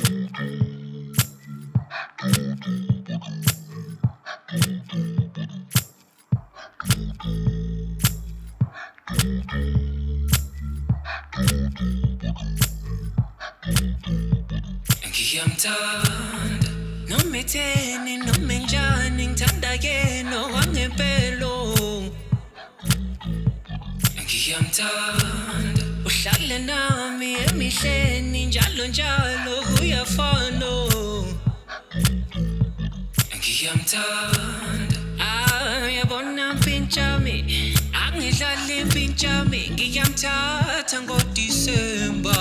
Ngiyamthanda noma etheni noma enjani ngithanda yena wangempela. Ngiyamthanda uhlale nami emihleni njalo njalo uyafana. Ngiyamthanda yabona mpintshami angidlali mpintshami ngiyamthatha ngoDisemba.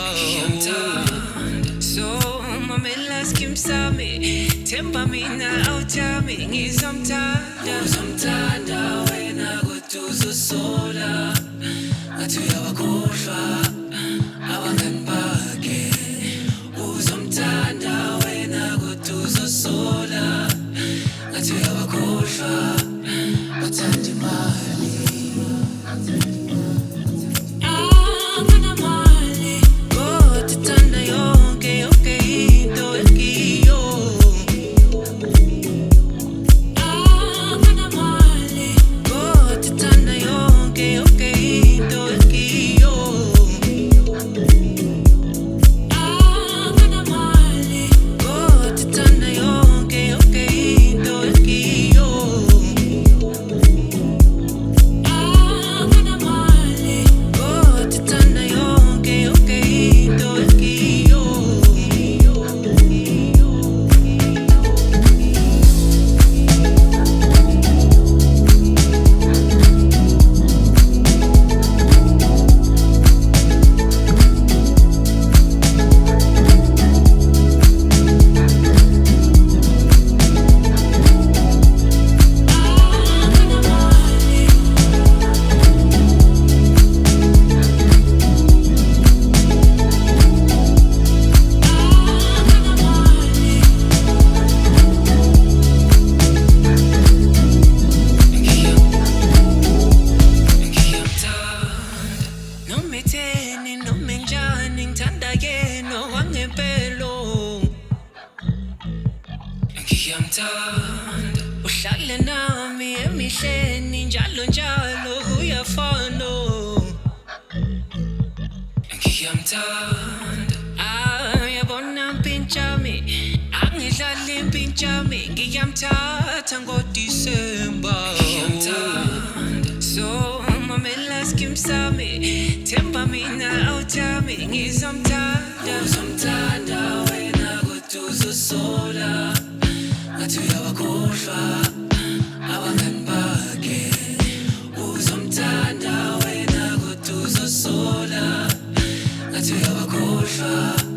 So mamela skim sami temba mina awuthami ngizomthanda. Uzomthanda wena kodwa uzosola ngathi uyabakhohlwa abangani bakhe. Uzomthanda wena kodwa uzosola ngathi uyabakhohlwa bathanda imali. Ngiyamthanda uhlale nami emihleni njalo njalo uyafana. Ngiyamthanda yabona mpintshami angidlali mpintshami ngiyamthatha ngoDisemba. So mamela skim sami temba mina awuthami ngizomthanda. Uzomthanda wena kodwa uzosola ngathi uyabakhohlwa abangani bakhe. Uzomthanda wena kodwa uzosola ngathi uyabakhohlwa